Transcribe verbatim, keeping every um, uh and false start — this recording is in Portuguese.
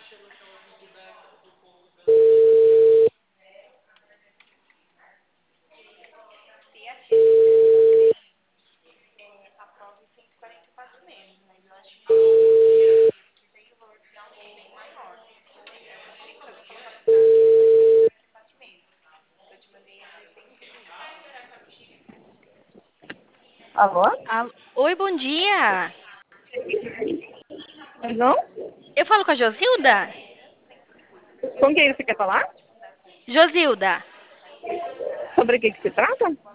Alô? Al- Oi, bom dia. Perdão? Eu falo com a Josilda? Com quem você quer falar? Josilda. Sobre o que, que se trata?